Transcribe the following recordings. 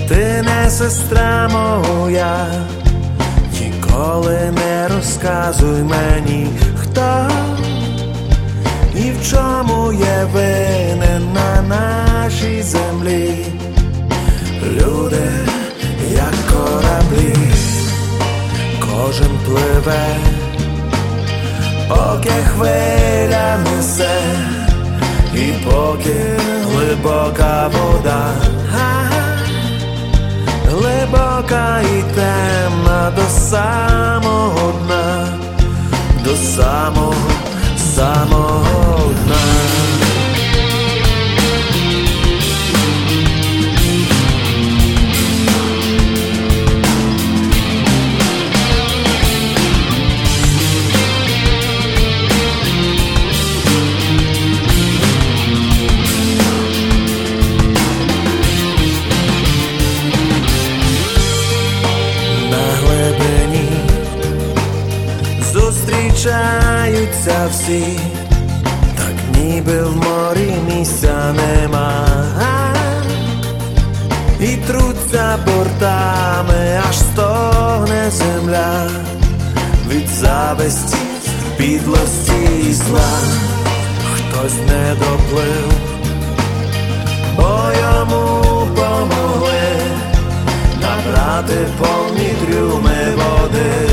Ти не сестра моя, ніколи не розказуй мені, хто і в чому є винен на нашій землі. Люди, як кораблі, кожен пливе, поки хвиля несе, і поки глибока вода, глибока і темна до самого дна, до самого дна. Зустрічаються всі, так ніби в морі місця нема, і труться бортами, аж стогне земля від зависті, підлості і зла. Хтось не доплив, бо йому помогли набрати повні трюми води.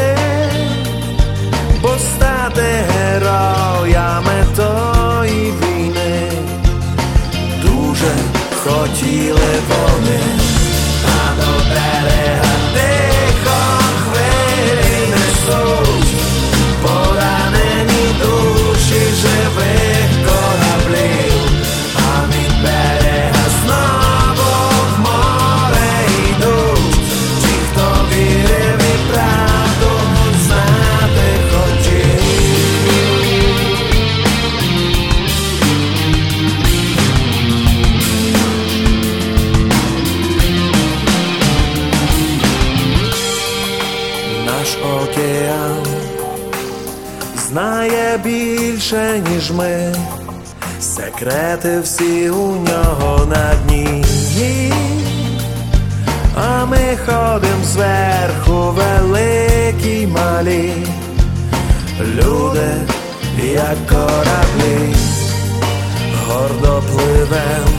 Стати героями тої війни дуже хотіли вони, а до берега тихо хвилі несуть поранені душі живих кораблів, а від берега знову в море йдуть ті, хто вірив і правду знати хотів. Наш океан знає більше, ніж ми, секрети всі у нього на дні, а ми ходим зверху великі й малі. Люди, як кораблі, гордо пливем,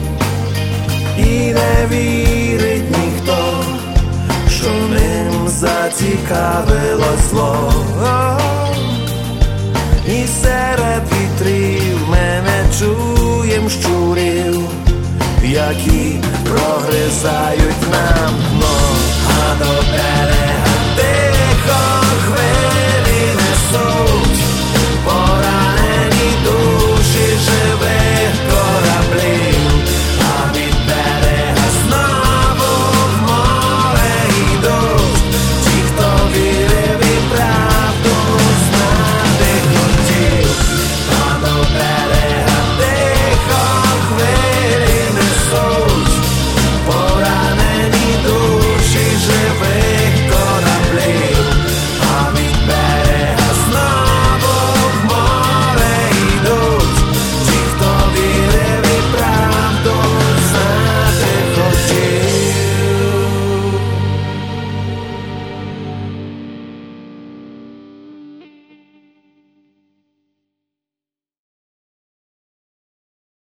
і не вірить ніхто, що ним зацікавилось зло. І серед вітрів ми не чуєм щурів, які прогризають нам